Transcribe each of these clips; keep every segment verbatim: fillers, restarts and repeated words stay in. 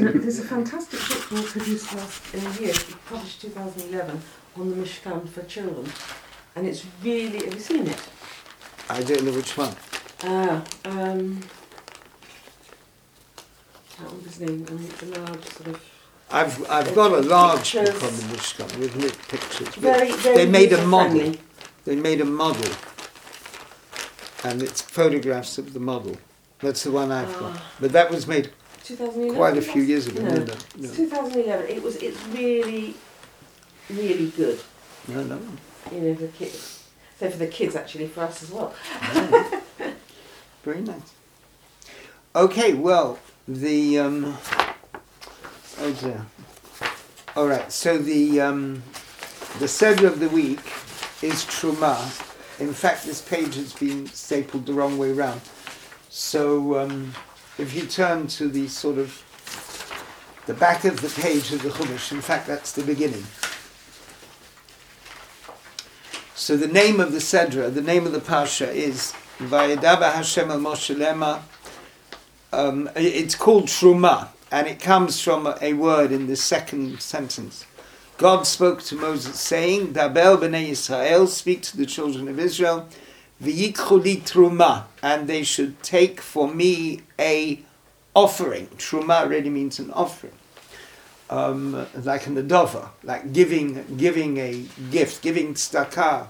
there's a fantastic book we produced last year, published two thousand eleven, on the Mishkan for children, and it's really. Have you seen it? I don't know which one. Ah, um, I can't remember his name. And it's a large sort of. I've I've got a large pictures. book on the Mishkan with lit pictures. Very, very they made a model. friendly. They made a model, and it's photographs of the model. That's the one I've Ah. got. But that was made twenty eleven. quite a few years ago. No, No, no, no. It's twenty eleven. It was. It's really, really good. no, no. You know, for the kids. So for the kids, actually, for us as well. Very nice. Okay, well, the um, oh dear. All right, so the um, the Seder of the week is Truma. In fact, this page has been stapled the wrong way round. So um, if you turn to the sort of the back of the page of the Chumash, in fact, that's the beginning. So the name of the Sedra, the name of the Parsha is Vayedava Hashem el Moshe Lema. Um, it's called Truma, and it comes from a, a word in the second sentence. God spoke to Moses saying, Daber b'nei Yisrael, speak to the children of Israel, v'yikchu li truma, and they should take for me a offering. Truma really means an offering. Um, like an adova, like giving giving a gift, giving tzedakah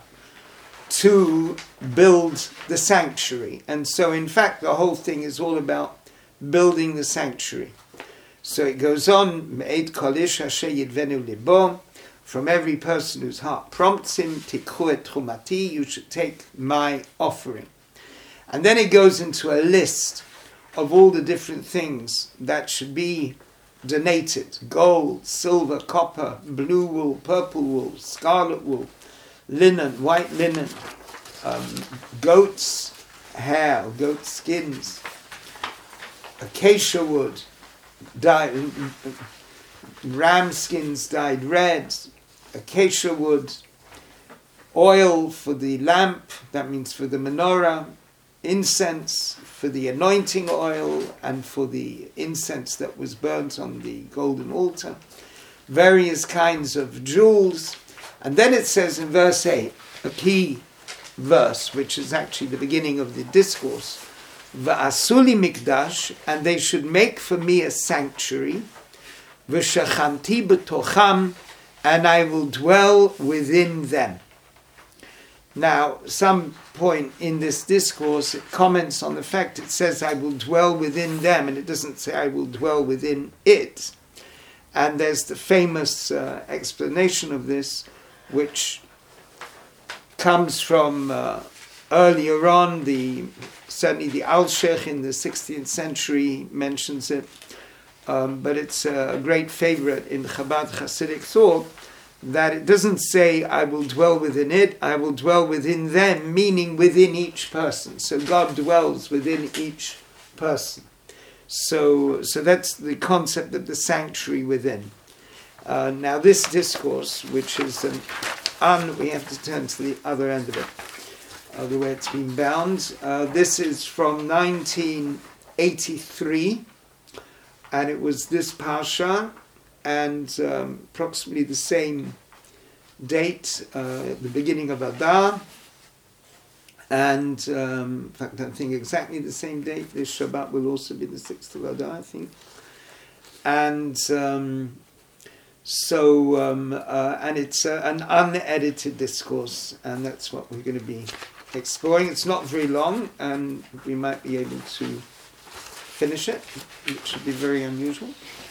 to build the sanctuary. And so in fact the whole thing is all about building the sanctuary. So it goes on, Me'ed kol ish asher yidvenu libo, from every person whose heart prompts him, tikhu et trumati, you should take my offering. And then it goes into a list of all the different things that should be donated: gold, silver, copper, blue wool, purple wool, scarlet wool, linen, white linen, um, goat's hair, goat skins, acacia wood, dyed, ram skins dyed red, acacia wood, oil for the lamp, that means for the menorah, incense for the anointing oil and for the incense that was burnt on the golden altar, various kinds of jewels. And then it says in verse eight, a key verse, which is actually the beginning of the discourse, V'asuli mikdash, and they should make for me a sanctuary, v'shachanti b'tocham, and I will dwell within them. Now, some point in this discourse, it comments on the fact it says, I will dwell within them, and it doesn't say, I will dwell within it. And there's the famous uh, explanation of this, which comes from uh, earlier on, the certainly the Al-Sheikh in the sixteenth century mentions it, um, but it's a great favorite in Chabad Hasidic thought, that it doesn't say, I will dwell within it, I will dwell within them, meaning within each person. So God dwells within each person. So so that's the concept of the sanctuary within. Uh, now this discourse, which is an un, we have to turn to the other end of it, uh, the way it's been bound. Uh, this is from nineteen eighty-three, and it was this Parsha, and um, approximately the same date, uh, at the beginning of Adar, and um, in fact I think exactly the same date. This Shabbat will also be the sixth of Adar, I think. And um, so, um, uh, and it's uh, an unedited discourse, and that's what we're going to be exploring. It's not very long, and we might be able to finish it, which would be very unusual.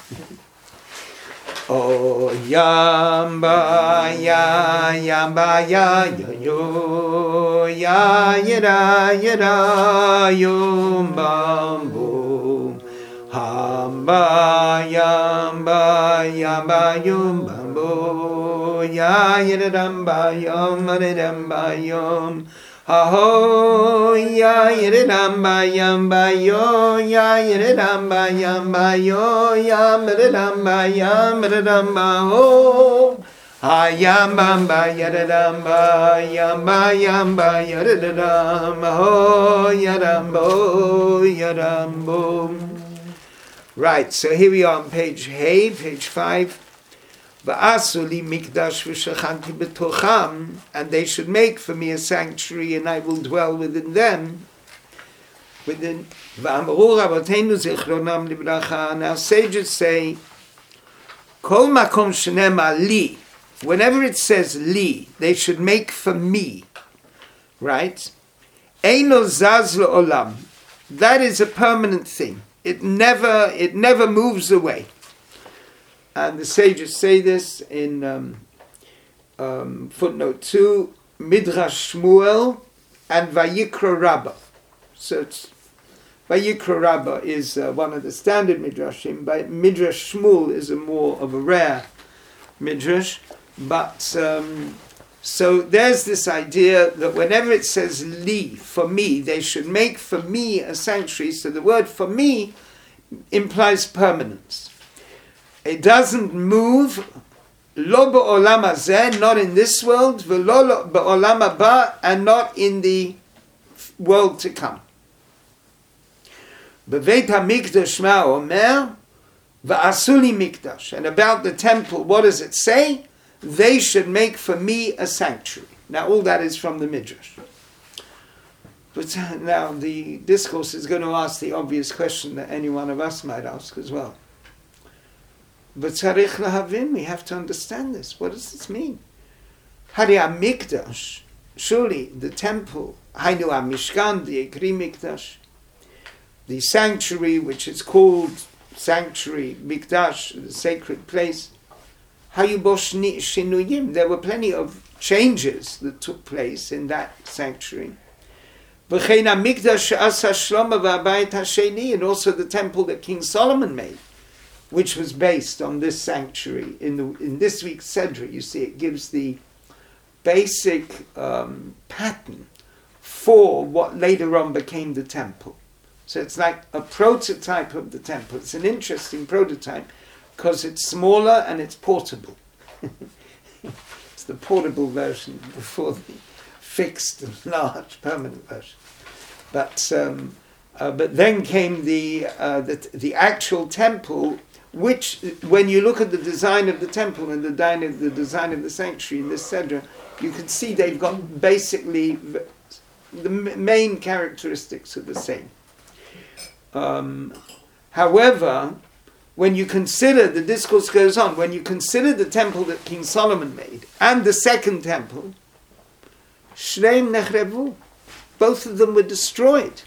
Oh yamba ya yamba ya yo ya yada yada yum bambo hamba yamba yamba yum bambo ya yada damba yum damba yum Aho ya yiridamba yamba yo ya yiridamba yamba yo ya miridamba ya miridamba ho ayambamba yiridamba yamba yamba yiridamba ho yadambo yadambo Right, so here we are on page Hey, page five. Va'asuli mikdash v'shachanti b'tocham, and they should make for me a sanctuary, and I will dwell within them. Within V'amru Rabbeinu zichronam libracha. Now sages say, Kol makom shenema li. Whenever it says li, they should make for me. Right? Eino zaz olam. That is a permanent thing. It never, it never moves away. And the sages say this in um, um, footnote two, Midrash Shmuel and Vayikra Rabbah. So it's, Vayikra Rabbah is uh, one of the standard Midrashim, but Midrash Shmuel is a more of a rare Midrash. But um, so there's this idea that whenever it says li, for me, they should make for me a sanctuary. So the word for me implies permanence. It doesn't move, lo ba'olam hazeh, not in this world, v'lo ba'olam haba, and not in the world to come. B'veit hamikdash ma omer, v'asuli mikdash. And about the temple, what does it say? They should make for me a sanctuary. Now all that is from the Midrash. But now the discourse is going to ask the obvious question that any one of us might ask as well. But tzarich lahavin, we have to understand this. What does this mean? Hari HaMikdash, surely the temple, Hainu HaMishkan, the Ekri Mikdash, the sanctuary which is called sanctuary, Mikdash, the sacred place, Hayu bo shinuyim, there were plenty of changes that took place in that sanctuary. V'chein HaMikdash she'asa Shlomo v'Habayit HaSheni, and also the temple that King Solomon made, which was based on this sanctuary. In the in this week's Sedra, you see, it gives the basic um, pattern for what later on became the temple. So it's like a prototype of the temple. It's an interesting prototype because it's smaller and it's portable. It's the portable version before the fixed, large, permanent version. But um, uh, but then came the, uh, the the actual temple, which, when you look at the design of the temple and the design of the, design of the sanctuary in this Sedra, you can see they've got basically the main characteristics are the same. Um, however, when you consider, the discourse goes on, when you consider the temple that King Solomon made and the second temple, Shneim Nechrevu, both of them were destroyed.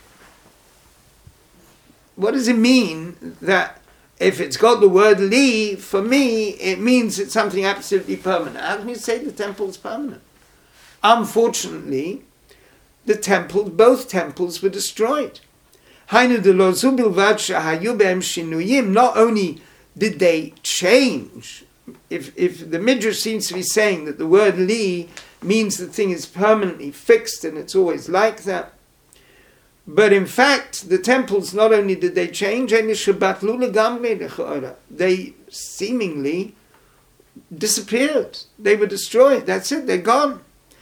What does it mean that if it's got the word li, for me, it means it's something absolutely permanent? How can you say the temple is permanent? Unfortunately, the temples, both temples were destroyed. Not only did they change, if, if the Midrash seems to be saying that the word li means the thing is permanently fixed and it's always like that, but in fact, the temples, not only did they change, they seemingly disappeared. They were destroyed. That's it, they're gone.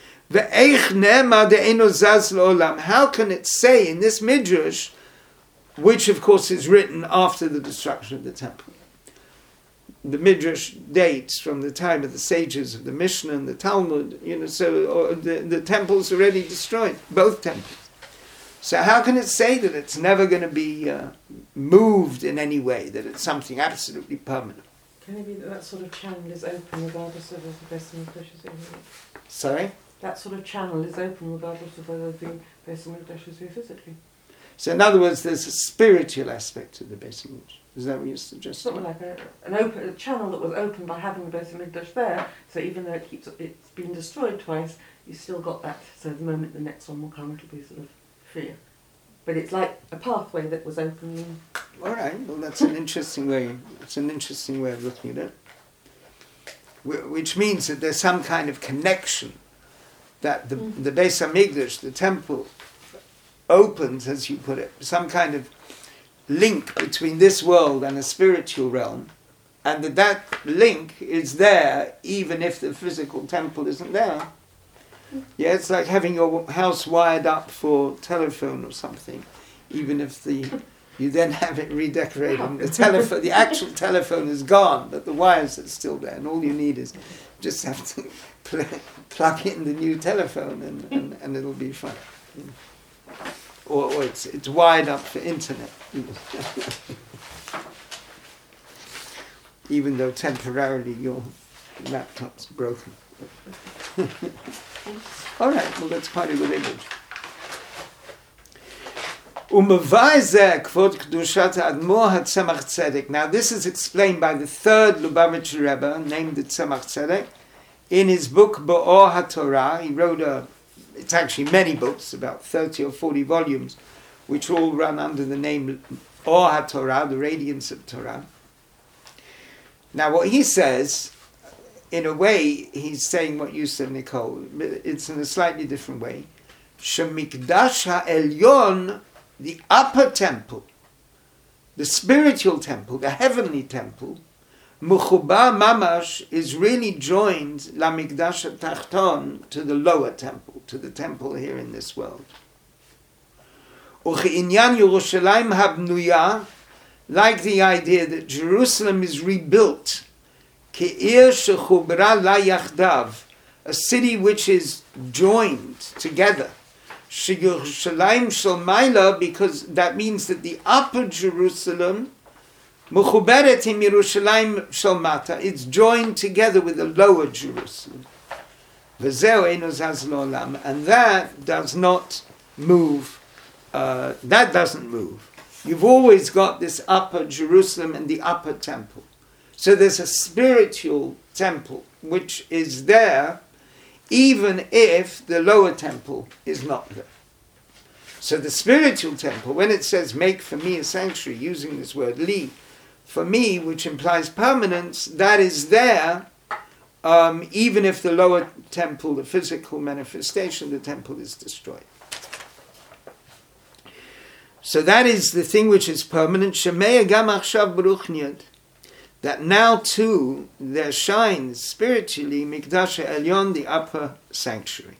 How can it say in this Midrash, which of course is written after the destruction of the temple? The Midrash dates from the time of the sages of the Mishnah and the Talmud, you know, so the, the temple's already destroyed, both temples. So how can it say that it's never going to be uh, moved in any way, that it's something absolutely permanent? Can it be that that sort of channel is open regardless of whether the Beis Hamikdash is here? Sorry? That sort of channel is open regardless of whether the Beis Hamikdash is here physically. So in other words, there's a spiritual aspect to the Beis Hamikdash. Is that what you're suggesting? Something like a, an open a channel that was opened by having the Beis Hamikdash there. So even though it keeps it's been destroyed twice, you still got that. So the moment the next one will come, it'll be sort of free. But it's like a pathway that was open. All right. Well, that's an interesting way. It's an interesting way of looking at it. Which means that there's some kind of connection that the mm. the Beis Hamikdash, the temple, opens, as you put it, some kind of link between this world and a spiritual realm, and that that link is there even if the physical temple isn't there. Yeah, it's like having your house wired up for telephone or something, even if the You then have it redecorated. The telephone, the actual telephone is gone, but the wires are still there, and all you need is just have to pl- plug in the new telephone, and, and, and it'll be fine. Or, or it's it's wired up for internet, even though temporarily your laptop's broken. All right, well that's quite a good image. Now this is explained by the third Lubavitcher Rebbe, named the Tzemach Tzedek, in his book Ba'or HaTorah. He wrote a, it's actually many books, about thirty or forty volumes, which all run under the name Or HaTorah, the radiance of Torah. Now what he says, in a way, he's saying what you said, Nicole. It's in a slightly different way. Shemikdash ha'elyon, the upper temple, the spiritual temple, the heavenly temple, Mechubar Mamash, is really joined Lamikdash Tachton, to the lower temple, to the temple here in this world. Uche'inyan Yerushalayim habnuya, like the idea that Jerusalem is rebuilt, Ke'ir shechubra la yachdav, a city which is joined together. Yerushalayim Shalmaila, because that means that the upper Jerusalem, Mechuberet im Yerushalayim Shalmata, it's joined together with the lower Jerusalem. V'zeu eino zaz lo'olam, and that does not move. Uh, that doesn't move. You've always got this upper Jerusalem and the upper temple. So there's a spiritual temple which is there, even if the lower temple is not there. So the spiritual temple, when it says make for me a sanctuary, using this word li, for me, which implies permanence, that is there, um, even if the lower temple, the physical manifestation of the temple, is destroyed. So that is the thing which is permanent. Shemei gam achshav baruch niyad, that now too there shines spiritually Mikdash Elyon, the upper sanctuary.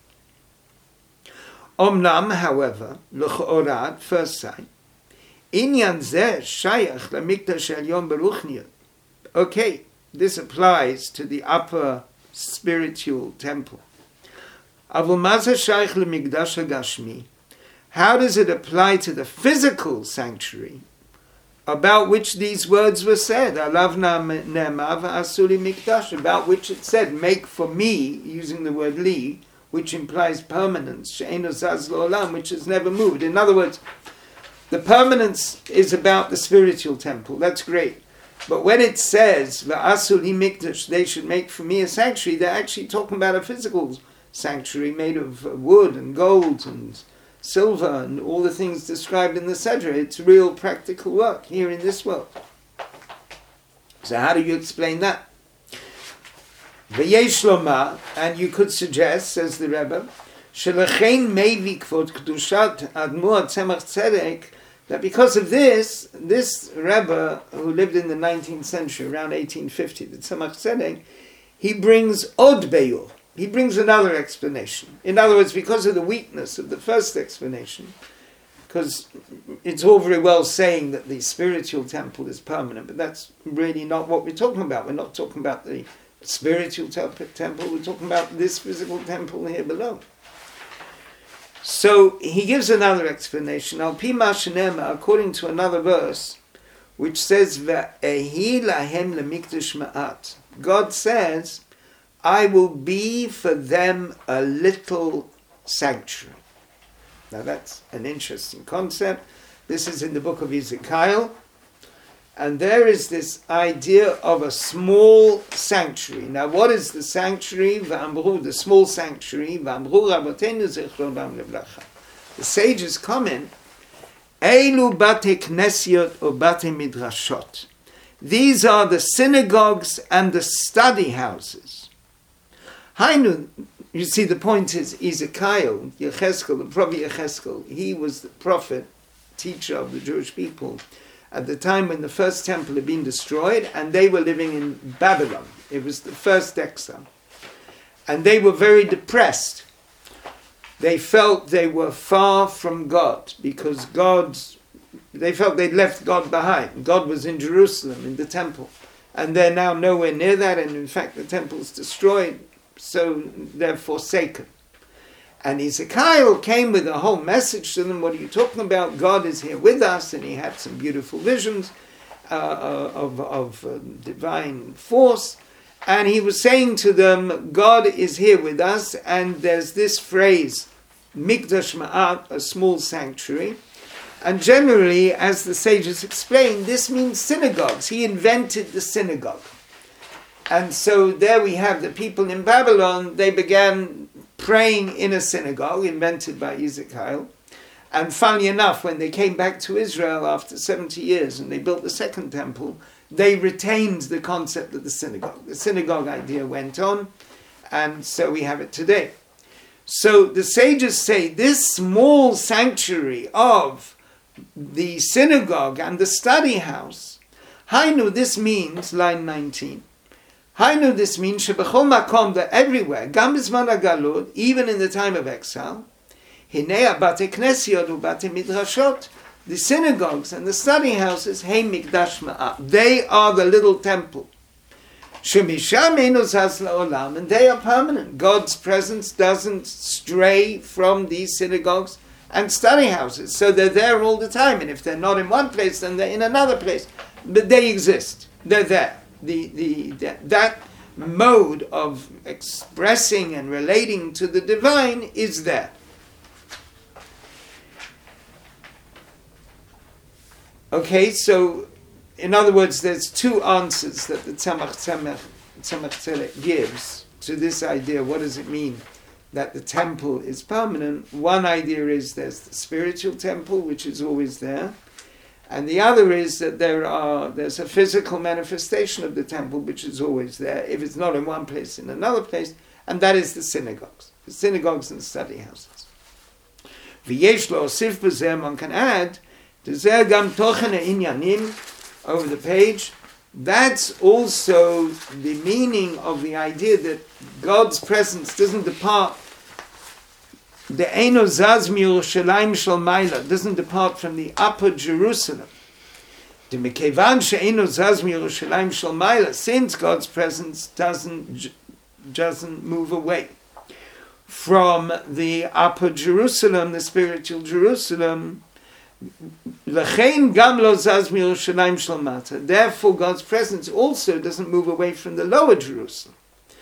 Omnam, however, l'chorah, at first sight, inyan zeh shayach lamikdash Elyon baruch niyad. Okay, this applies to the upper spiritual temple. Avol mazeh shayach lamikdash hagashmi. How does it apply to the physical sanctuary, about which these words were said, Alav ne'emav asuli mikdash, about which it said, make for me, using the word li, which implies permanence, she'eino zaz lo'olam, which has never moved. In other words, the permanence is about the spiritual temple. That's great. But when it says, va'asuli mikdash, they should make for me a sanctuary, they're actually talking about a physical sanctuary made of wood and gold and silver and all the things described in the Sedra. It's real practical work here in this world. So how do you explain that? V'yesh lomar, and you could suggest, says the Rebbe, shelechein mevi kvod kedushat admor tzemach tzedek, that because of this, this Rebbe, who lived in the nineteenth century, around eighteen fifty, the Tzemach Tzedek, he brings od beyur. He brings another explanation. In other words, because of the weakness of the first explanation, because it's all very well saying that the spiritual temple is permanent, but that's really not what we're talking about. We're not talking about the spiritual te- temple, we're talking about this physical temple here below. So he gives another explanation. Al pi ma shenema, according to another verse, which says, Ve'ehi lahem lemikdash ma'at. God says, I will be for them a little sanctuary. Now that's an interesting concept. This is in the book of Ezekiel. And there is this idea of a small sanctuary. Now what is the sanctuary? V'amru, the small sanctuary. V'amru rabotenu zichronam levracha. The sages comment, Eilu bate knesiot or bate midrashot. These are the synagogues and the study houses. Hainu, you see, the point is Ezekiel, Yecheskel, the prophet Yecheskel, he was the prophet, teacher of the Jewish people at the time when the first temple had been destroyed, and they were living in Babylon. It was the first exile. And they were very depressed. They felt they were far from God, because God they felt they'd left God behind. God was in Jerusalem, in the temple. And they're now nowhere near that, and in fact the temple's destroyed, so they're forsaken. And Ezekiel came with a whole message to them. What are you talking about? God is here with us, and he had some beautiful visions uh, of, of uh, divine force. And he was saying to them, God is here with us, and there's this phrase, Mikdash Ma'at, a small sanctuary. And generally, as the sages explain, this means synagogues. He invented the synagogue. And so there we have the people in Babylon, they began praying in a synagogue invented by Ezekiel. And funnily enough, when they came back to Israel after seventy years and they built the second temple, they retained the concept of the synagogue. The synagogue idea went on, and so we have it today. So the sages say this small sanctuary of the synagogue and the study house, Hainu, this means, line nineteen, Hainu, this means, Shebechol Makom, that everywhere, Gam Bizman HaGalut, even in the time of exile, Hinei Bate Knesiot uBate Midrashot, the synagogues and the study houses, Hey Mikdash Ma'at, they are the little temple. Shemisham Eino Zaz La'olam, and they are permanent. God's presence doesn't stray from these synagogues and study houses, so they're there all the time. And if they're not in one place, then they're in another place. But they exist. They're there. The, the, the that mode of expressing and relating to the divine is there. Okay, so in other words, there's two answers that the Tzemach Tzedek gives to this idea. What does it mean that the temple is permanent? One idea is there's the spiritual temple, which is always there. And the other is that there are there's a physical manifestation of the temple, which is always there. If it's not in one place, in another place. And that is the synagogues. The synagogues and the study houses. V'yesh lo osif b'zeh, one can add, D'zeh gam tochen ha'inyanim, over the page, that's also the meaning of the idea that God's presence doesn't depart, the Eino Zaz miYerushalayim shel Maila, doesn't depart from the upper Jerusalem. The Mekevan she'eino Zaz miYerushalayim shel Maila, since God's presence doesn't doesn't move away from the upper Jerusalem, the spiritual Jerusalem. Therefore, God's presence also doesn't move away from the lower Jerusalem.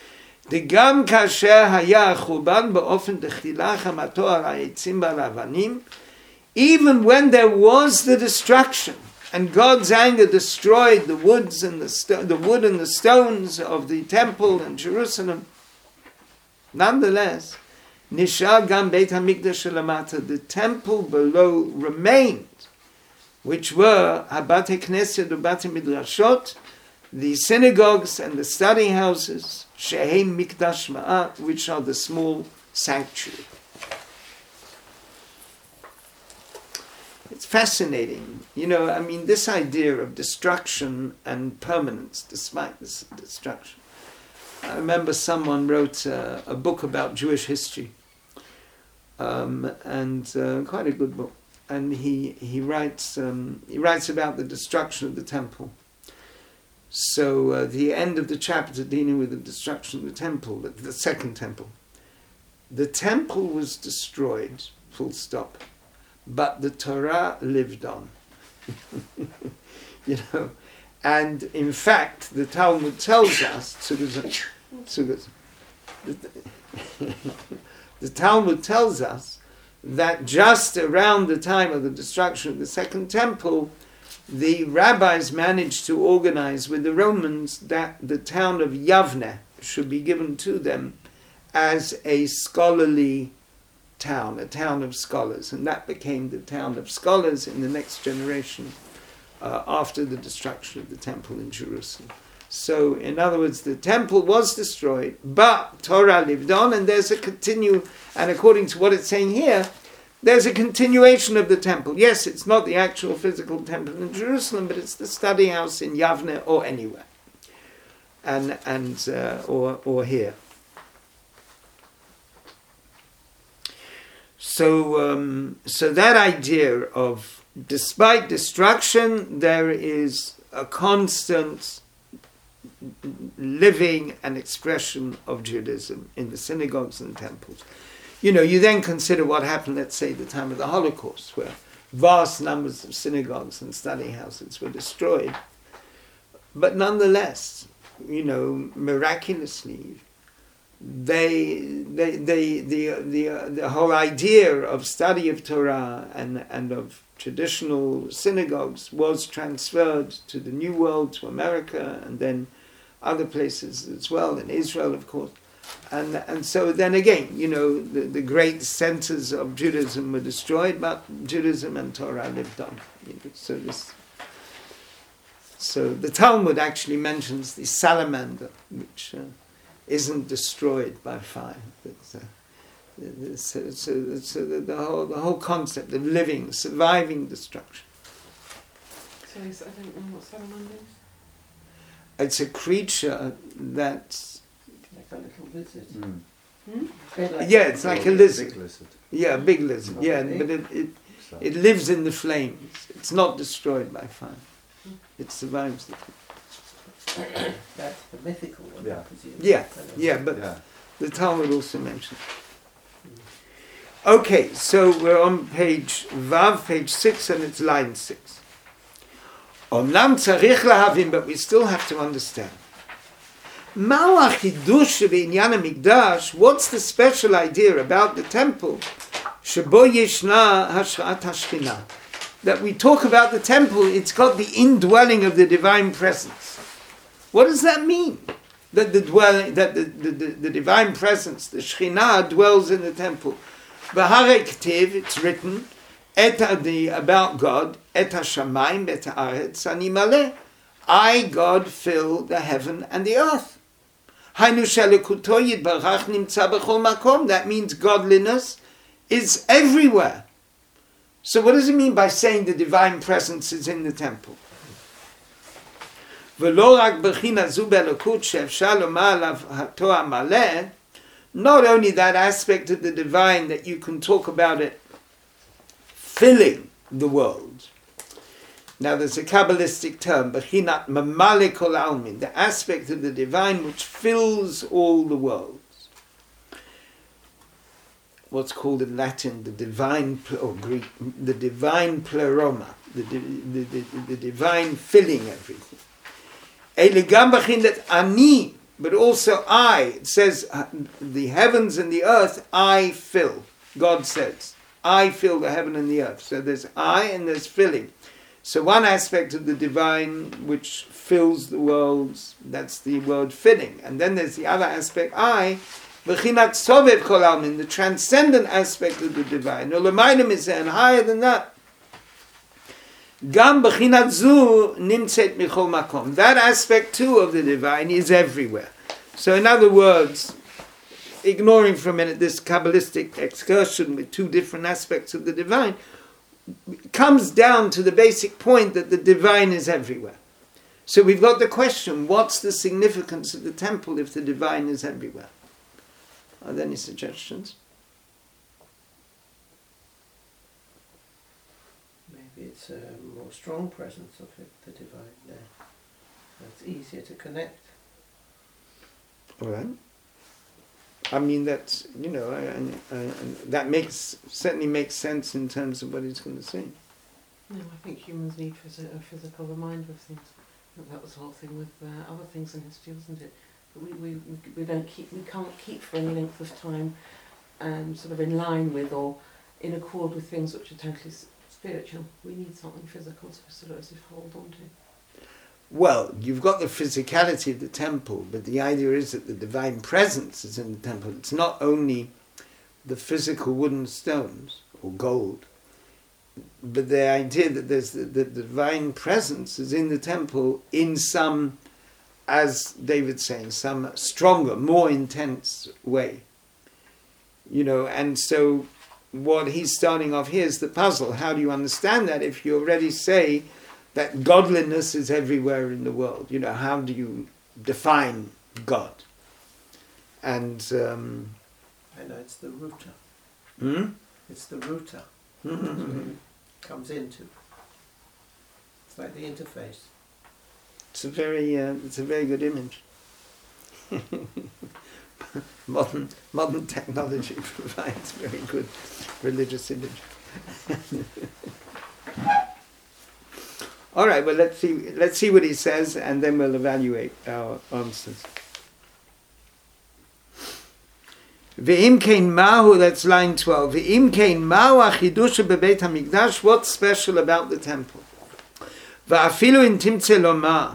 Even when there was the destruction, and God's anger destroyed the woods and the sto- the wood and the stones of the temple and Jerusalem, nonetheless, Nishar Gam Beit HaMikdash Lamata, the temple below remained, which were Habate Knesset uBate Midrashot, the synagogues and the study houses, Shehem Mikdash Ma'at, which are the small sanctuary. It's fascinating. You know, I mean, this idea of destruction and permanence, despite this destruction. I remember someone wrote uh, a book about Jewish history. Um, and uh, quite a good book, and he he writes um, he writes about the destruction of the temple. So uh, the end of the chapter dealing with the destruction of the temple, the, the second temple, the temple was destroyed, full stop, but the Torah lived on. You know, and in fact, the Talmud tells us. The Talmud tells us that just around the time of the destruction of the second temple, the rabbis managed to organize with the Romans that the town of Yavne should be given to them as a scholarly town, a town of scholars. And that became the town of scholars in the next generation uh, after the destruction of the temple in Jerusalem. So, in other words, the temple was destroyed, but Torah lived on, and there's a continue, and according to what it's saying here, there's a continuation of the temple. Yes, it's not the actual physical temple in Jerusalem, but it's the study house in Yavne or anywhere, and and uh, or or here. So, um, so that idea of despite destruction, there is a constant living and expression of Judaism in the synagogues and temples. You know, you then consider what happened, let's say, at the time of the Holocaust, where vast numbers of synagogues and study houses were destroyed. But nonetheless, you know, miraculously, they, they, they, the, the, uh, the whole idea of study of Torah and, and of traditional synagogues was transferred to the New World, to America, and then other places as well, in Israel, of course. And and so then again, you know, the, the great centers of Judaism were destroyed, but Judaism and Torah lived on. You know, so this, so the Talmud actually mentions the salamander, which uh, isn't destroyed by fire. But, uh, so so, so the, the whole the whole concept of living, surviving destruction. So I don't know what salamander is. It's a creature that's like a little lizard. Mm. Hmm? Like yeah, it's like a lizard. Big lizard. Yeah, a big lizard. Not Yeah, big. but it, it So- it lives in the flames. It's not destroyed by fire. It survives the flames. That's the mythical one, I Yeah. presume. Yeah, Kind of- yeah, but yeah. the Talmud also mentions. Okay, so we're on page Vav, page six, and it's line six. Omnam tzarich lahavim, but we still have to understand. Ma'u hachidush b'inyan hamikdash? What's the special idea about the temple? Shebo yeshna hashrat hashchina. That we talk about the temple, it's got the indwelling of the divine presence. What does that mean? That the dwelling, that the, the, the, the divine presence, the Shekhinah, dwells in the temple. V'harei k'tiv, it's written, et adi, about God, et hashamayim, et haaretz, ani maleh. I, God, fill the heaven and the earth. Hainu shelikuto yitbarach nimtza b'chol makom. That means godliness is everywhere. So what does it mean by saying the divine presence is in the temple? V'lo rak b'china zu be'elokut she'efshar lomar alav hatoah maleh. Not only that aspect of the divine that you can talk about it filling the world. Now there's a Kabbalistic term, b'chinat mamale kol almin, the aspect of the divine which fills all the worlds. What's called in Latin the divine, or Greek, the divine pleroma, the, the, the, the, the divine filling everything. Elegam b'chinat ani, but also I. It says uh, the heavens and the earth I fill. God says, I fill the heaven and the earth. So there's I and there's filling. So one aspect of the divine which fills the worlds, that's the word filling. And then there's the other aspect, I, v'chinat sovev kol almin, the transcendent aspect of the divine. Olamayim is and higher than that. Gam b'chinat zu nimtzet michol makom. That aspect too of the divine is everywhere. So in other words, ignoring for a minute this Kabbalistic excursion with two different aspects of the divine, comes down to the basic point that the divine is everywhere. So we've got the question, what's the significance of the temple if the divine is everywhere? Are there any suggestions? Maybe it's a more strong presence of it, the divine there. It's easier to connect. All right. I mean, that's, you know, and, and, and that makes certainly makes sense in terms of what he's going to say. No, I think humans need phys- a physical reminder of things. I think that was the whole thing with uh, other things in history, wasn't it? But we, we, we don't keep, we can't keep for any length of time um, sort of in line with or in accord with things which are totally s- spiritual. We need something physical to sort of as if hold on to. Well, you've got the physicality of the temple, but the idea is that the divine presence is in the temple. It's not only the physical wooden stones or gold, but the idea that there's the, the divine presence is in the temple in some, as David's saying, some stronger, more intense way. You know, and so what he's starting off here is the puzzle. How do you understand that if you already say that godliness is everywhere in the world? You know, how do you define God? And um, I know it's the rooter. hmm? It's the rooter. Mm-hmm. That's where it comes into. like the interface. It's a very, uh, it's a very good image. modern, modern technology provides very good religious image. All right, well, let's see. Let's see what he says, and then we'll evaluate our answers. Ve'im kein mahu, that's line twelve. Ve'im kein mahu achidusha bebeit hamikdash. What's special about the temple? Va'afilu in timtze lomar.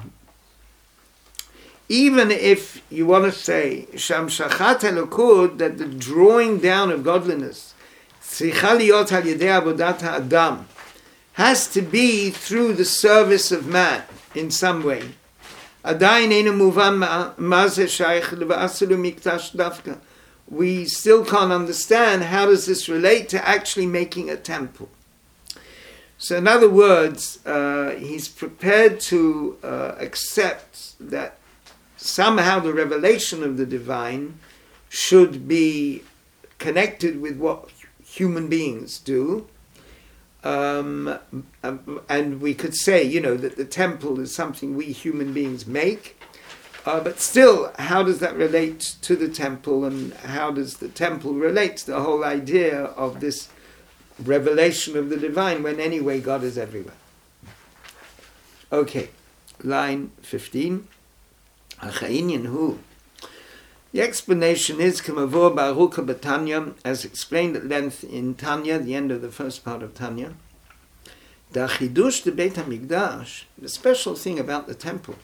Even if you want to say sham shachat elokud, that the drawing down of godliness, tzricha liot al yedei avodat ha'adam, has to be through the service of man in some way. Adayin einu muvan ma ze shaykh le'va'asilu mikdash dafka. We still can't understand how does this relate to actually making a temple. So in other words, uh, he's prepared to uh, accept that somehow the revelation of the divine should be connected with what human beings do. Um, and we could say, you know, that the temple is something we human beings make. Uh, but still, how does that relate to the temple, and how does the temple relate to the whole idea of this revelation of the divine, when anyway God is everywhere? Okay, line fifteen. The explanation is K'mavor Baruch B'Tanya, as explained at length in Tanya, the end of the first part of Tanya. The Chidush de Beit HaMikdash, the special thing about the temple,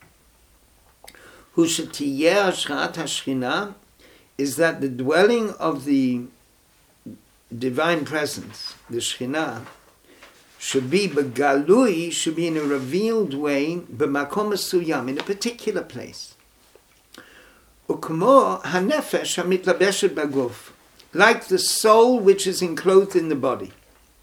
Hu Shetiyeh Hashrat HaShchina, is that the dwelling of the divine presence, the Shechina, should be begalui, should be in a revealed way, b'makom mesuyam, in a particular place. Ukmo hanefesh hamitlabeshet baguf, like the soul which is enclosed in the body.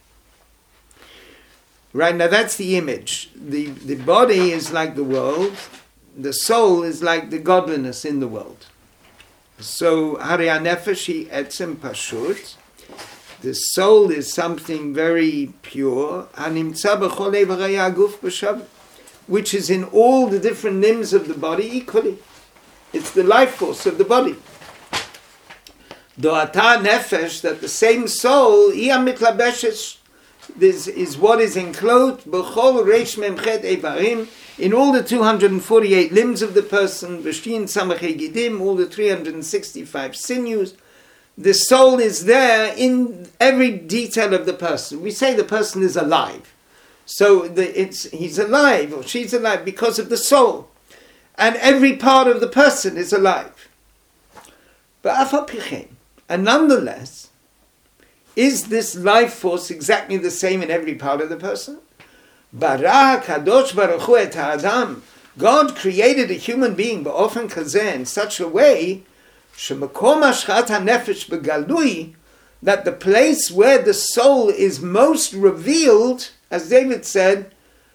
Right, now that's the image. The, the body is like the world, the soul is like the godliness in the world. So, hari hanefesh hi etzem pashut, the soul is something very pure, which is in all the different limbs of the body equally. It's the life force of the body. Do'ata nefesh, that the same soul, this is what is enclosed in all the two hundred forty-eight limbs of the person, all the three hundred sixty-five sinews. The soul is there in every detail of the person. We say the person is alive. So the, it's he's alive or she's alive because of the soul. And every part of the person is alive. But and nonetheless, is this life force exactly the same in every part of the person? Bara kadosh baruch hu et ha'adam. God created a human being ba'ofen kazeh, in such a way that the place where the soul is most revealed, as David said,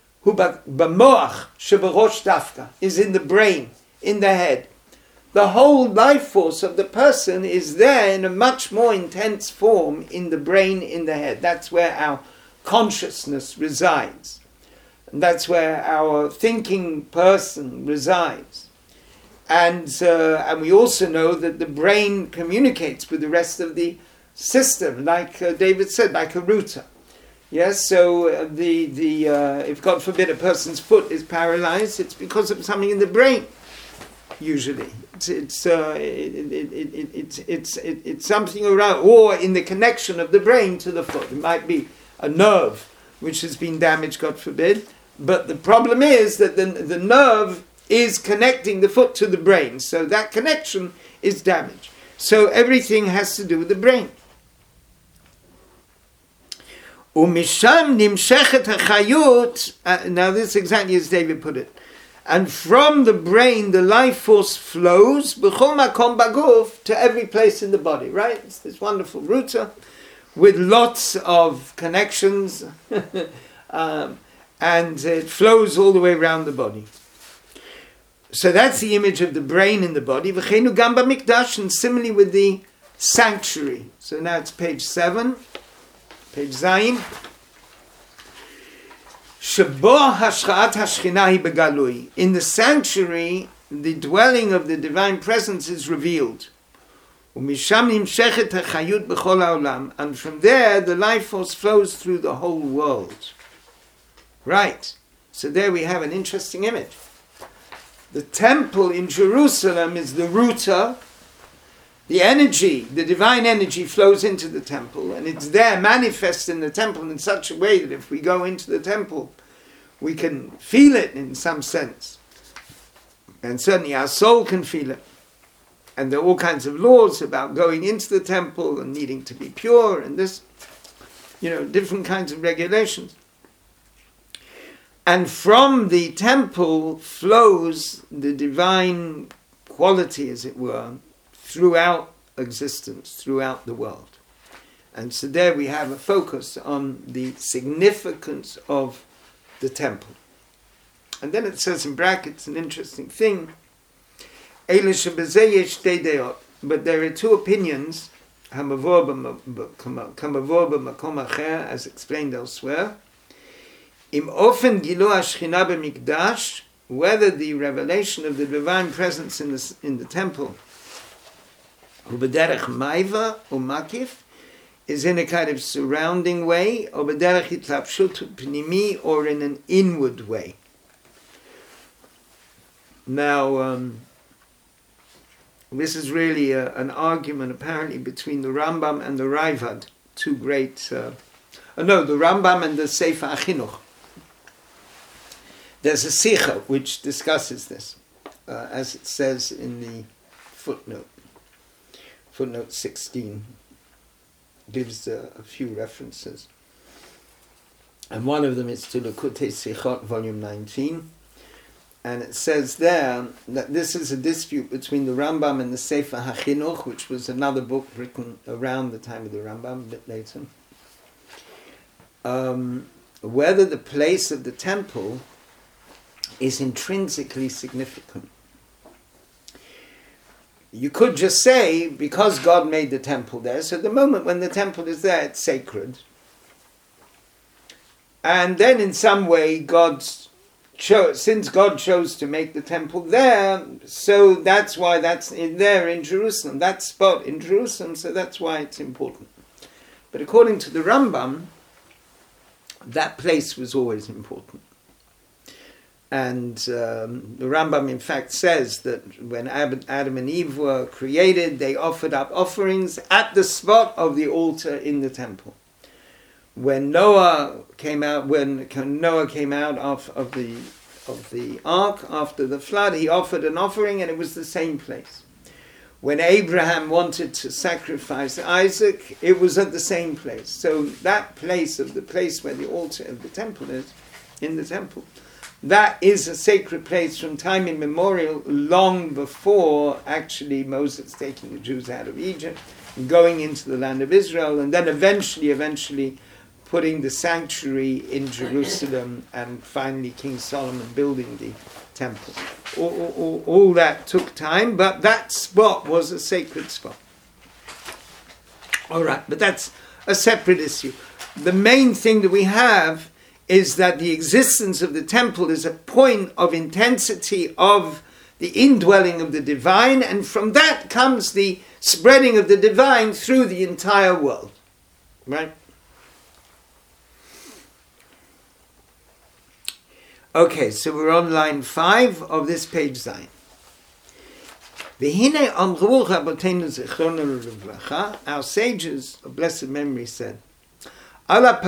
is in the brain, in the head. The whole life force of the person is there in a much more intense form in the brain, in the head. That's where our consciousness resides. And that's where our thinking person resides. And uh, and we also know that the brain communicates with the rest of the system, like uh, David said, like a router. Yes, so uh, the the uh, if God forbid a person's foot is paralyzed, it's because of something in the brain. Usually, it's it's uh, it, it, it, it, it's it's it, it's something around, or in the connection of the brain to the foot. It might be a nerve which has been damaged, God forbid. But the problem is that the the nerve is connecting the foot to the brain, so that connection is damaged. So everything has to do with the brain. Umisham nimshechet hachayut. Now this is exactly as David put it. And from the brain, the life force flows b'chol makom baguf, to every place in the body. Right? It's this wonderful router with lots of connections, um, and it flows all the way around the body. So that's the image of the brain in the body. V'cheinu gam b'mikdash, and similarly with the sanctuary. So now it's page seven, page Zayin. Shebo hashchaat hashchina hi begalui. In the sanctuary, the dwelling of the divine presence is revealed. Umisham nimshechet hachayut b'chol haolam. And from there, the life force flows through the whole world. Right. So there we have an interesting image. The temple in Jerusalem is the rooter. The energy, the divine energy flows into the temple, and it's there manifest in the temple in such a way that if we go into the temple, we can feel it in some sense. And certainly our soul can feel it. And there are all kinds of laws about going into the temple and needing to be pure and this, you know, different kinds of regulations. And from the temple flows the divine quality, as it were, throughout existence, throughout the world. And so there we have a focus on the significance of the temple. And then it says in brackets an interesting thing, but there are two opinions, as explained elsewhere, whether the revelation of the divine presence in the, in the temple is in a kind of surrounding way, or in an inward way. Now, um, this is really a, an argument apparently between the Rambam and the Ravad, two great, uh, uh, no, the Rambam and the Sefer HaChinuch. There's a Sikha which discusses this, uh, as it says in the footnote. Footnote sixteen gives uh, a few references. And one of them is to Likutei Sichot, volume nineteen. And it says there that this is a dispute between the Rambam and the Sefer HaChinuch, which was another book written around the time of the Rambam, a bit later. Um, whether the place of the temple is intrinsically significant. You could just say, because God made the temple there, so the moment when the temple is there, it's sacred. And then in some way, God chose, since God chose to make the temple there, so that's why that's in there in Jerusalem, that spot in Jerusalem, so that's why it's important. But according to the Rambam, that place was always important. And um, the Rambam, in fact, says that when Adam and Eve were created, they offered up offerings at the spot of the altar in the temple. When Noah came out, when Noah came out of, of the of the ark after the flood, he offered an offering, and it was the same place. When Abraham wanted to sacrifice Isaac, it was at the same place. So that place of the place where the altar of the temple is, in the temple, that is a sacred place from time immemorial, long before actually Moses taking the Jews out of Egypt and going into the land of Israel, and then eventually, eventually putting the sanctuary in Jerusalem, and finally King Solomon building the temple. All, all, all that took time, but that spot was a sacred spot. All right, but that's a separate issue. The main thing that we have is that the existence of the temple is a point of intensity of the indwelling of the divine, and from that comes the spreading of the divine through the entire world. Right? Okay, so we're on line five of this page Zayin. Our sages of blessed memory said, about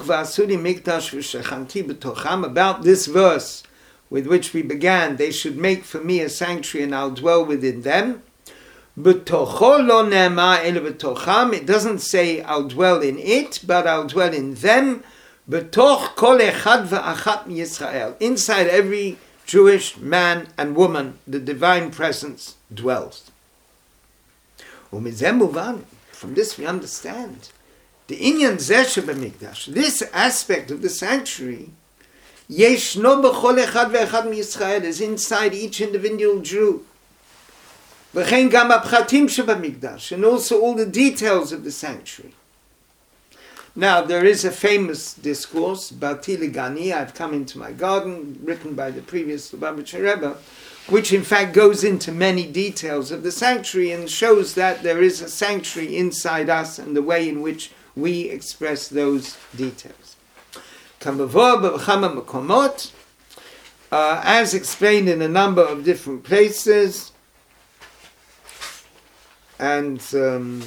this verse with which we began, they should make for me a sanctuary and I'll dwell within them. It doesn't say I'll dwell in it, but I'll dwell in them. Inside every Jewish man and woman, the divine presence dwells. From this we understand the inyan zeh b'mikdash, this aspect of the sanctuary, yeshno b'chol echad ve'echad miYisrael, is inside each individual Jew. V'chein gam ha'pchatim shebamikdash, and also all the details of the sanctuary. Now, there is a famous discourse, Balti Ligani, I've come into my garden, written by the previous Lubavitcher Rebbe, which in fact goes into many details of the sanctuary and shows that there is a sanctuary inside us and the way in which we express those details. Uh, as explained in a number of different places, and um,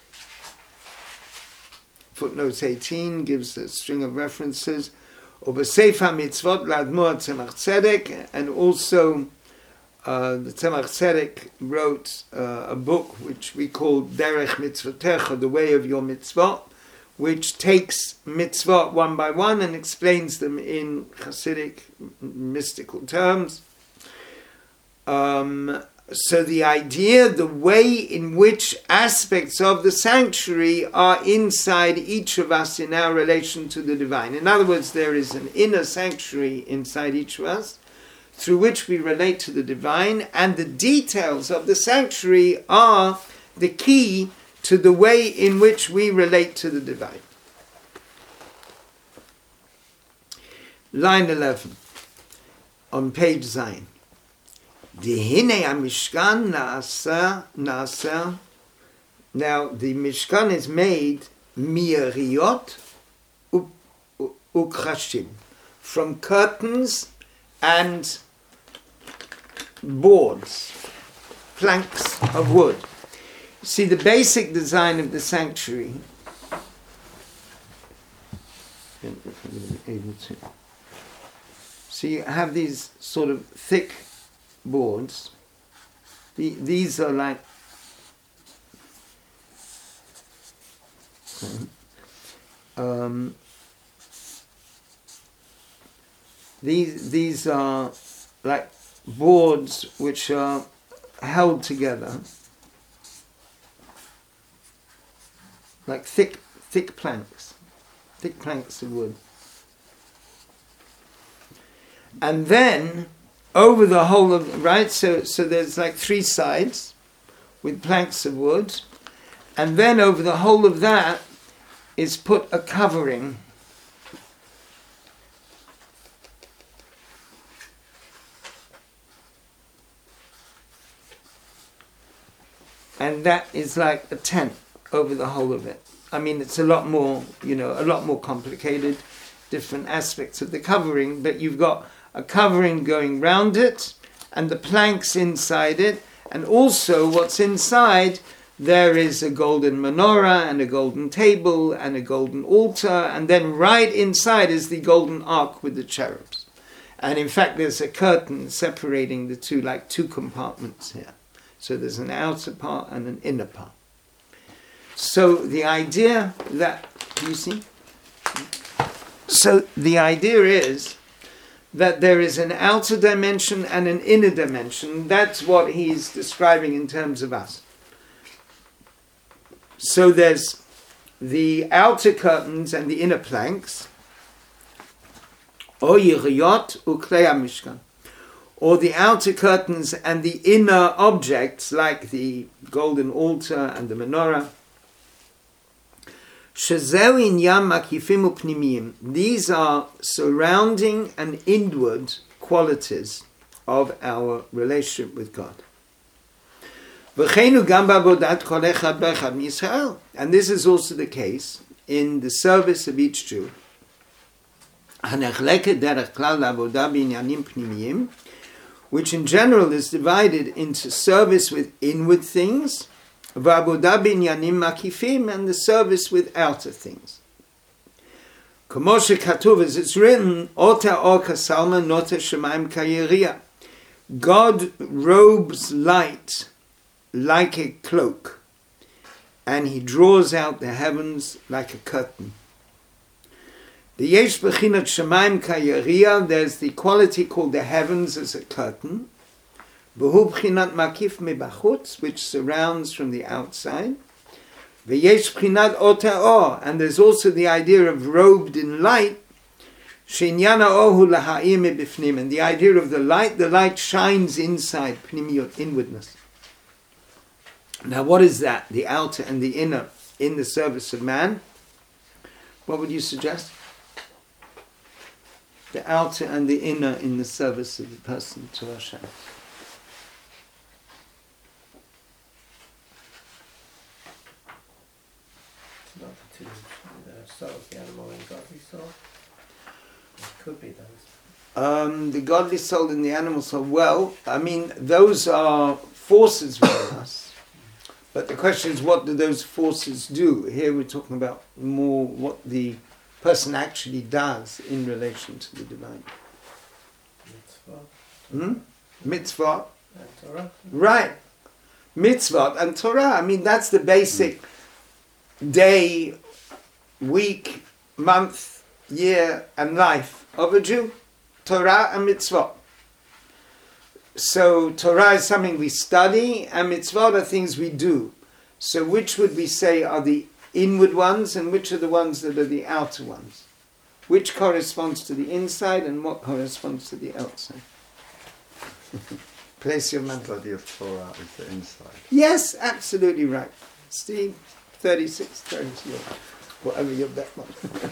footnote eighteen gives a string of references, Sefer Mitzvot L'Admor Tzemach Tzedek, and also uh, the Tzemach Tzedek wrote uh, a book which we call Derech Mitzvotecha, the way of your mitzvot, which takes mitzvot one by one and explains them in Hasidic mystical terms. Um, so the idea, the way in which aspects of the sanctuary are inside each of us in our relation to the divine. In other words, there is an inner sanctuary inside each of us through which we relate to the divine, and the details of the sanctuary are the key to the way in which we relate to the divine. Line eleven, on page Zayin. Dihine HaMishkan Naasa Naasa. Now, the Mishkan is made Mi'eriot Ukrashim, from curtains and boards, planks of wood. See, the basic design of the sanctuary, so you have these sort of thick boards. The, these are like um, these these are like boards which are held together, like thick thick planks, thick planks of wood. And then over the whole of, right, so so there's like three sides with planks of wood, and then over the whole of that is put a covering. And that is like a tent over the whole of it. I mean, it's a lot more, you know, a lot more complicated, different aspects of the covering, but you've got a covering going round it, and the planks inside it, and also what's inside, there is a golden menorah, and a golden table, and a golden altar, and then right inside is the golden ark with the cherubs. And in fact, there's a curtain separating the two, like two compartments here. So there's an outer part and an inner part. So the idea that, you see? So the idea is that there is an outer dimension and an inner dimension. That's what he's describing in terms of us. So there's the outer curtains and the inner planks, or yiriyot uklei mishkan, or the outer curtains and the inner objects like the golden altar and the menorah. These are surrounding and inward qualities of our relationship with God. And this is also the case in the service of each Jew, which in general is divided into service with inward things, and the service with outer things. As it's written, God robes light like a cloak, and he draws out the heavens like a curtain. There's the quality called the heavens as a curtain, which surrounds from the outside. And there's also the idea of robed in light, and the idea of the light, the light shines inside, inwardness. Now what is that? The outer and the inner in the service of man. What would you suggest? The outer and the inner in the service of the person to Hashem. It's not the two uh, souls, the animal and godly soul. It could be those. Um, the godly soul and the animal soul. Well, I mean, those are forces within us. But the question is, what do those forces do? Here we're talking about more what the person actually does in relation to the divine. Mitzvah. Hmm? Mitzvah. And Torah. Right. Mitzvah and Torah. I mean, that's the basic day, week, month, year, and life of a Jew. Torah and mitzvah. So Torah is something we study, and mitzvah are things we do. So which would we say are the inward ones, and which are the ones that are the outer ones? Which corresponds to the inside, and what corresponds to the outside? Place your mantle. Study of Torah is the inside. Yes, absolutely right. Steve, thirty-six turns your, whatever your bet was.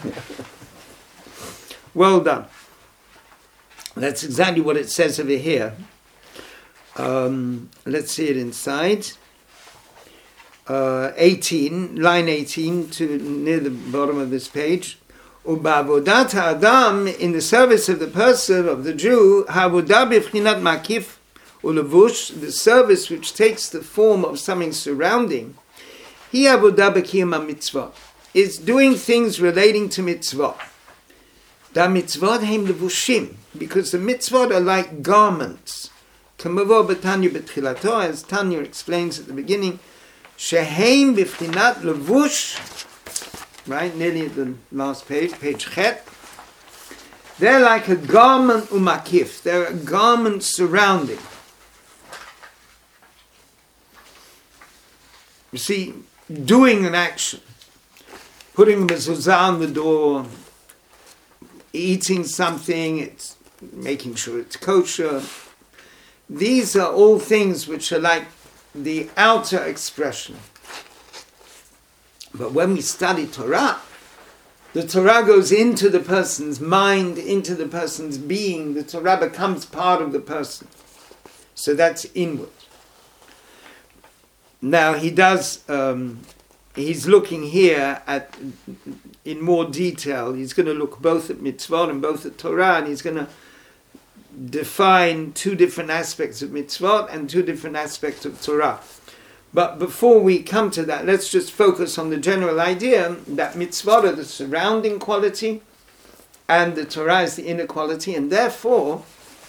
Well done. That's exactly what it says over here. Um, let's see it inside. Uh, eighteen, line eighteen to near the bottom of this page. Ubavodat Adam, in the service of the person, of the Jew, Havodah b'fchinat makif ulevush, the service which takes the form of something surrounding. Hi avodah b'kiyum mitzvah, is doing things relating to mitzvah. Da mitzvot heim levushim, because the mitzvot are like garments. Kamavo b'Tanya b'tchilato, as Tanya explains at the beginning, sheheim b'fchinat levush, right, nearly at the last page, page chet. They're like a garment umakif, they're a garment surrounding. You see, doing an action, putting a mezuzah on the door, eating something, it's making sure it's kosher. These are all things which are like the outer expression. But when we study Torah, the Torah goes into the person's mind, into the person's being. The Torah becomes part of the person. So that's inward. Now he does, um, he's looking here at, in more detail, he's going to look both at mitzvot and both at Torah, and he's going to define two different aspects of mitzvot and two different aspects of Torah. But before we come to that, let's just focus on the general idea that mitzvot are the surrounding quality and the Torah is the inner quality, and therefore,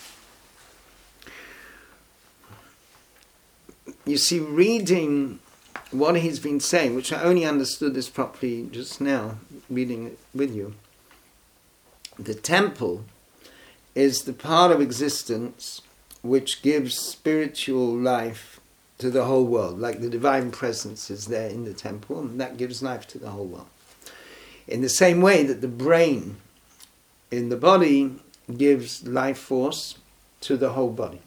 you see, reading what he's been saying, which I only understood this properly just now, reading it with you, the temple is the part of existence which gives spiritual life to the whole world, like the divine presence is there in the temple, and that gives life to the whole world. In the same way that the brain in the body gives life force to the whole body.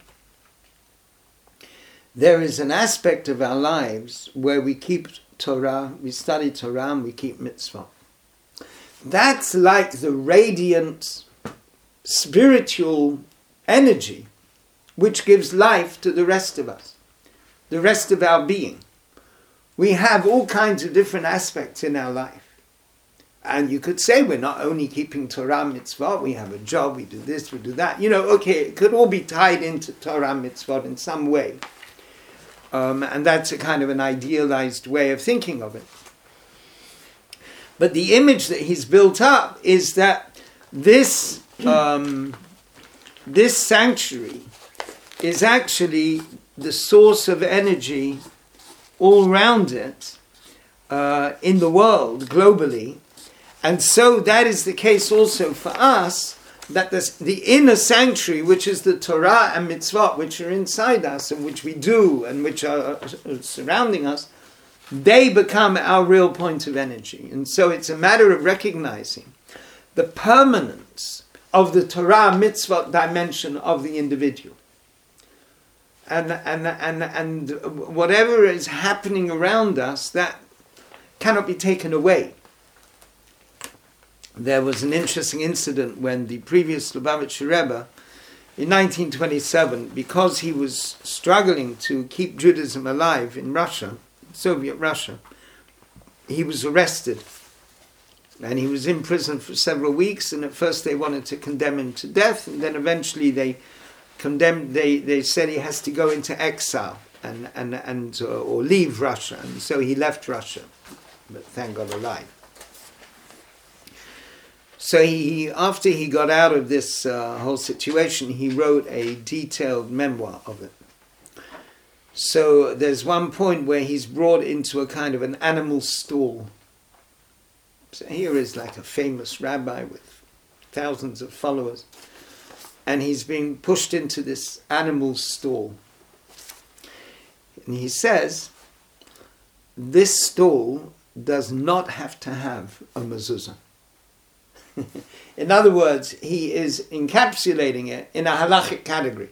There is an aspect of our lives where we keep Torah, we study Torah, and we keep mitzvah. That's like the radiant spiritual energy which gives life to the rest of us, the rest of our being. We have all kinds of different aspects in our life. And you could say we're not only keeping Torah mitzvah, we have a job, we do this, we do that. You know, okay, it could all be tied into Torah mitzvah in some way. Um, and that's a kind of an idealized way of thinking of it. But the image that he's built up is that this um, this sanctuary is actually the source of energy all around it uh, in the world, globally. And so that is the case also for us, that this, the inner sanctuary, which is the Torah and mitzvot, which are inside us and which we do and which are surrounding us, they become our real point of energy. And so it's a matter of recognizing the permanence of the Torah mitzvot dimension of the individual. And, and, and, and whatever is happening around us, that cannot be taken away. there was an interesting incident when the previous Lubavitcher Rebbe, in nineteen twenty-seven, because he was struggling to keep Judaism alive in Russia, Soviet Russia, he was arrested. And he was in prison for several weeks, and at first they wanted to condemn him to death, and then eventually they condemned, they, they said he has to go into exile and, and, and uh, or leave Russia. And so he left Russia, but thank God alive. So he, after he got out of this uh, whole situation, he wrote a detailed memoir of it. So there's one point where he's brought into a kind of an animal stall. So here is like a famous rabbi with thousands of followers, and he's being pushed into this animal stall. And he says, this stall does not have to have a mezuzah. In other words, he is encapsulating it in a halachic category.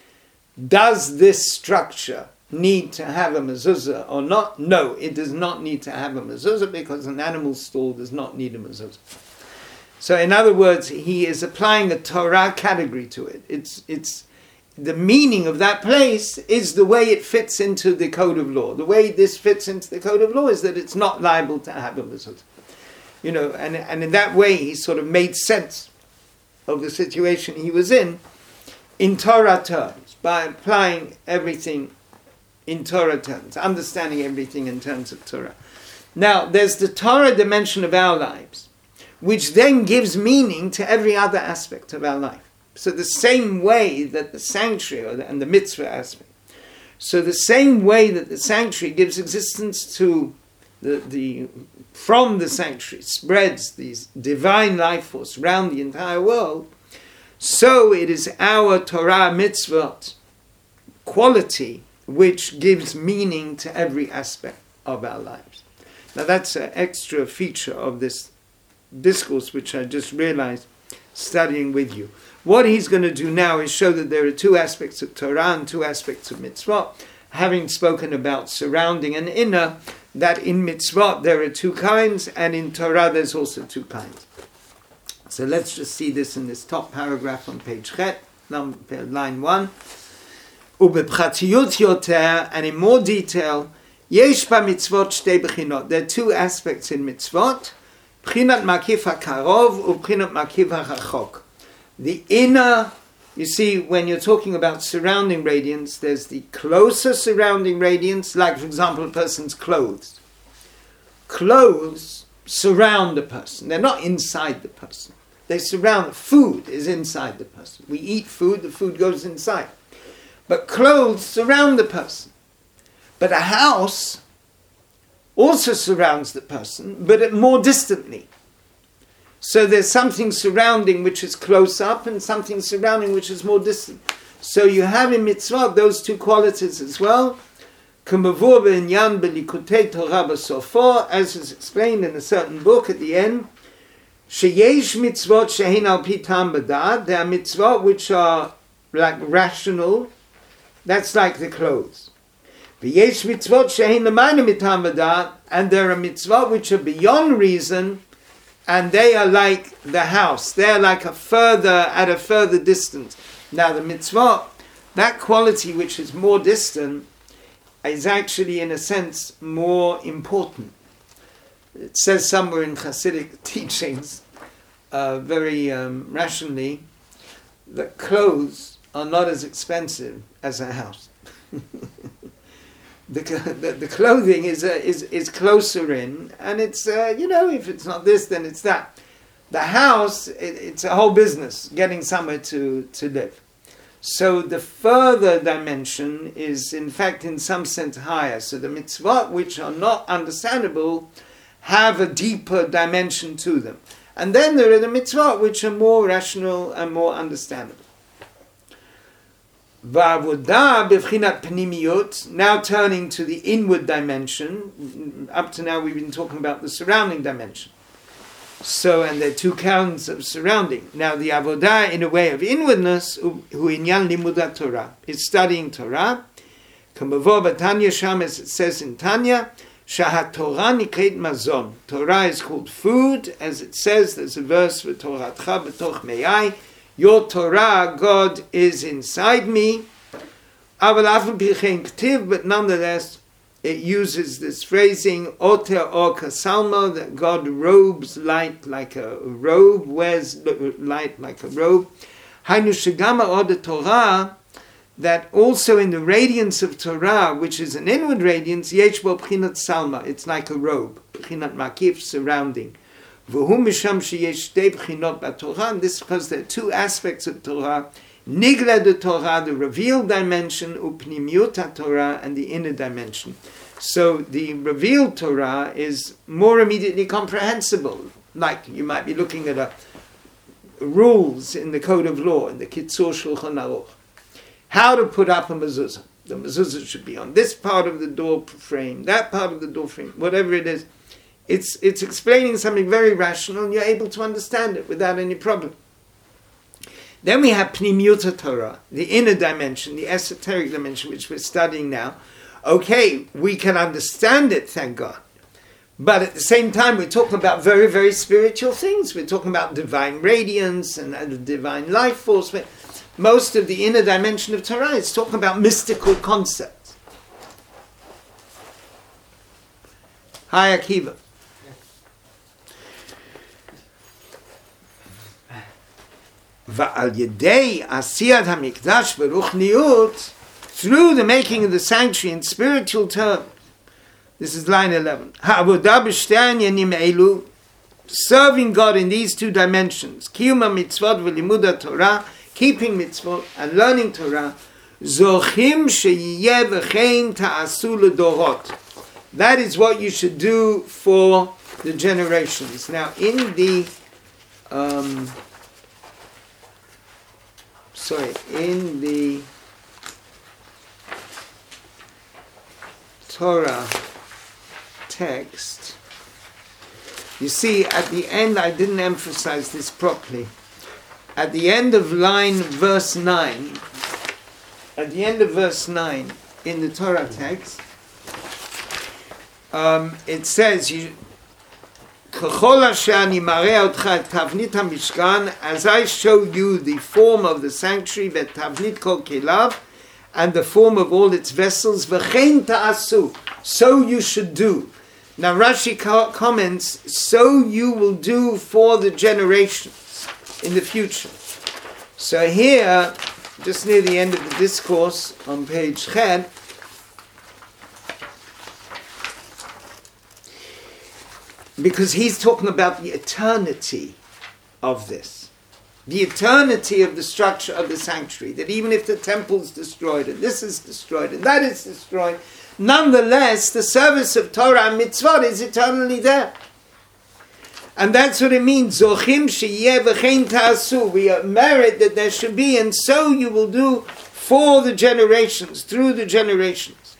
Does this structure need to have a mezuzah or not? No, it does not need to have a mezuzah, because an animal stall does not need a mezuzah. So in other words, he is applying a Torah category to it. It's it's the meaning of that place is the way it fits into the code of law. The way this fits into the code of law is that it's not liable to have a mezuzah. You know, and, and in that way he sort of made sense of the situation he was in, in Torah terms, by applying everything in Torah terms, understanding everything in terms of Torah. Now, there's the Torah dimension of our lives, which then gives meaning to every other aspect of our life. So the same way that the sanctuary, or the, and the mitzvah aspect, so the same way that the sanctuary gives existence to the, the from the sanctuary spreads these divine life force around the entire world, so it is our Torah mitzvot quality which gives meaning to every aspect of our lives. Now that's an extra feature of this discourse which I just realized studying with you. What he's going to do now is show that there are two aspects of Torah and two aspects of mitzvot. Having spoken about surrounding and inner, that in mitzvot there are two kinds, and in Torah there's also two kinds. So let's just see this in this top paragraph on page Chet, number, line one. Ubepratiyut yoter, and in more detail, yesh b'mitzvot shtei bechinot. There are two aspects in mitzvot: b'chinat makif hakarov u'b'chinat makif hachok. The inner, you see, when you're talking about surrounding radiance, there's the closer surrounding radiance, like, for example, a person's clothes. Clothes surround the person. They're not inside the person. They surround. Food is inside the person. We eat food, the food goes inside. But clothes surround the person. But a house also surrounds the person, but more distantly. So there's something surrounding which is close up and something surrounding which is more distant. So you have in mitzvot those two qualities as well. As is explained in a certain book at the end, sheyesh mitzvot shehin al pi tam b'dad. There are mitzvot which are like rational. That's like the clothes. V'yesh mitzvot shehin l'mayna mitam b'dad, and there are mitzvot which are beyond reason, and they are like the house. They are like a further, at a further distance. Now the mitzvot, that quality which is more distant, is actually in a sense more important. It says somewhere in Hasidic teachings, uh, very um, rationally, that clothes are not as expensive as a house. the, the the clothing is uh, is is closer in, and it's uh, you know, if it's not this, then it's that. The house, it, it's a whole business getting somewhere to to live. So the further dimension is, in fact, in some sense higher. So the mitzvot which are not understandable have a deeper dimension to them. And then there are the mitzvot which are more rational and more understandable. Va'avodah b'vchinat pnimiyut, now turning to the inward dimension. Up to now we've been talking about the surrounding dimension. So, and there are two kinds of surrounding. Now the avodah in a way of inwardness, hu inyan limudat Torah, is studying Torah. Kamavor b'Tanya sham, as it says in Tanya, Shahatorah nikret mazon. Torah is called food, as it says. There's a verse for Toratcha b'toch meyai. Your Torah, God, is inside me. Aval afim pichein ktiv, but nonetheless, it uses this phrasing, Oter or Kasalma, that God robes light like a robe, wears light like a robe. Hainu Shagama or the Torah, that also in the radiance of Torah, which is an inward radiance, Yesh bo B'chinat Salma, it's like a robe, B'chinat Makif, surrounding. V'hu misham sheyesh shtei b'chinot b'Torah, and this is because there are two aspects of Torah, Nigla the Torah, the revealed dimension, Upnimiut Torah, and the inner dimension. So the revealed Torah is more immediately comprehensible. Like you might be looking at a rules in the code of law, in the Kitzur Shulchan Aruch. How to put up a mezuzah. The mezuzah should be on this part of the door frame, that part of the door frame, whatever it is. It's, it's explaining something very rational, and you're able to understand it without any problem. Then we have Pnimiut Torah, the inner dimension, the esoteric dimension, which we're studying now. Okay, we can understand it, thank God. But at the same time, we're talking about very, very spiritual things. We're talking about divine radiance and, and the divine life force. Most of the inner dimension of Torah is talking about mystical concepts. Hi, Akiva. Va'al yedei asiyat hamikdash beruchniut, through the making of the sanctuary in spiritual terms. This is line eleven. Ha'avodah b'shtei yanim elu, serving God in these two dimensions, kiyuma mitzvot v'limuda Torah, keeping mitzvot and learning Torah, zochim sheyiyeh v'chein ta'asu l'dorot. That is what you should do for the generations. Now, in the um, sorry, in the Torah text, you see at the end, I didn't emphasize this properly. At the end of line verse nine, at the end of verse nine in the Torah text, um, it says, you, as I show you the form of the sanctuary, and the form of all its vessels, so you should do. Now Rashi co- comments, so you will do for the generations in the future. So here, just near the end of the discourse on page Ched, because he's talking about the eternity of this, the eternity of the structure of the sanctuary, that even if the temple's destroyed and this is destroyed and that is destroyed, nonetheless the service of Torah and mitzvot is eternally there. And that's what it means. Zochim sheyeh v'chein ta'asu. We merit that there should be, and so you will do for the generations, through the generations.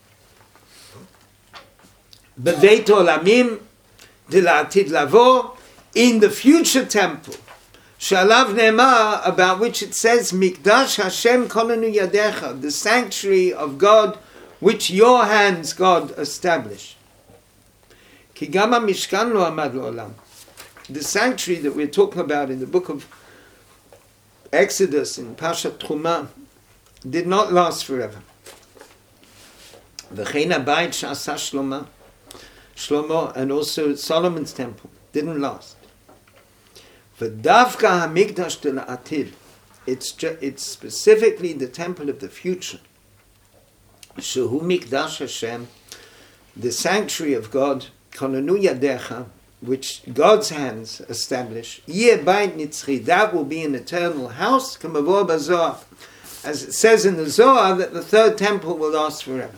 Beveit olamim dila'atid lavo, in the future temple, shalav ne'emar, about which it says, Mikdash Hashem konenu yadecha, the sanctuary of God, which your hands, God, establish. Ki gam ha'mishkan lo amad lo'olam. The sanctuary that we're talking about in the book of Exodus, in Pashat Truma, did not last forever. V'chein habayit she'asa Shlomo, Shlomo, and also Solomon's temple, didn't last. V'davka ha'mikdash dela'atid, it's ju- it's specifically the temple of the future. Shehu mikdash Hashem, the sanctuary of God, konenu yadecha, which God's hands establish, Yeh bayit nitzchi, that will be an eternal house, k'mavor b'Zohar, as it says in the Zohar that the third temple will last forever.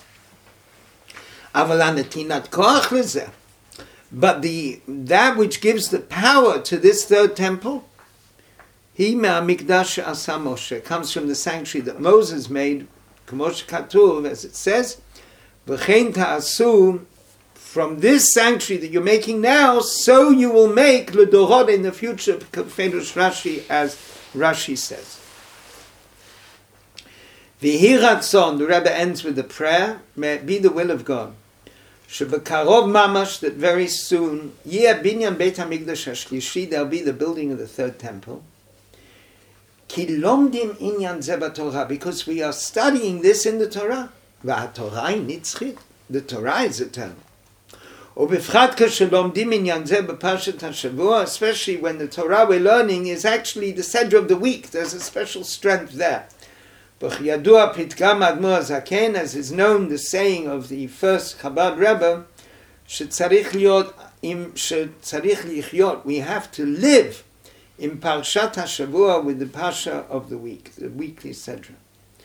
Aval ha'netinat koach lezeh, but the that which gives the power to this third temple, hi me'amikdash asa Moshe, comes from the sanctuary that Moses made, k'mosh katuv, as it says, v'chein ta'asu, from this sanctuary that you're making now, so you will make l'dorot in the future, Ferush Rashi, as Rashi says. V'hi ratzon, the Rebbe ends with the prayer, may it be the will of God, Shebekarov mamash, that very soon, yeh binyan Beit HaMikdash HaShlishi, there'll be the building of the third temple. Ki lomdim inyan ze b'Torah, because we are studying this in the Torah. V'haTorah hi nitzchit, the Torah is eternal. Ubefrat kashelomdim inyan ze b'Parshat HaShavua, especially when the Torah we're learning is actually the center of the week. There's a special strength there. B'chiyadua pitgam Admor HaZaken, as is known the saying of the first Chabad Rebbe, shetzarich liot im shetzarich lichyot, we have to live in Parshat HaShavua with the Parsha of the week, the weekly Sedra.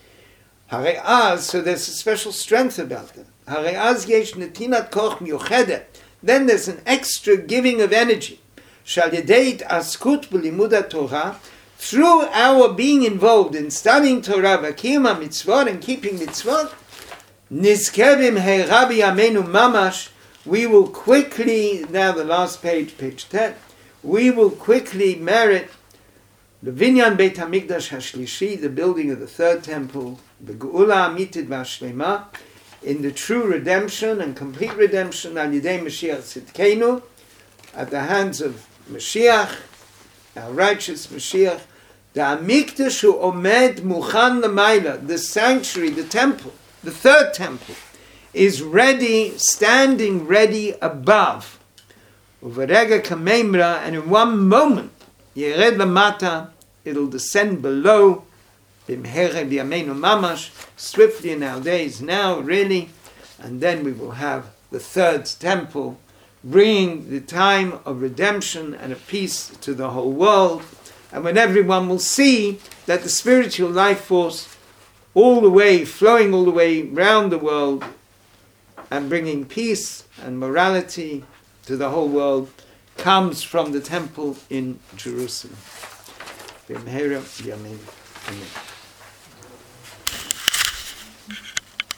Hare'az, so there's a special strength about that. Hare'az yesh netinat koch miyuchedet, then there's an extra giving of energy. Shal yedeit askut b'limud Torah, through our being involved in studying Torah, v'kiyum mitzvot, and keeping mitzvot, nizkevim he Rabbi Amenu mamash, we will quickly, now the last page, page ten, we will quickly merit the Vinyan Beit HaMikdash HaShlishi, the building of the third temple, the Geula Amitit VaShlema, in the true redemption and complete redemption, al Yidei Mashiach Tzidkenu, at the hands of Mashiach, our righteous Mashiach, the Amikdash hu omed muchan l'mayla, the sanctuary, the temple, the third temple, is ready, standing ready above. Uvarega kamemra, and in one moment, yered lamata, it'll descend below, bimhere b'yameinu mamash, swiftly in our days now, really, and then we will have the third temple, bringing the time of redemption and of peace to the whole world, and when everyone will see that the spiritual life force, all the way, flowing all the way round the world, and bringing peace and morality to the whole world, comes from the temple in Jerusalem. Amen.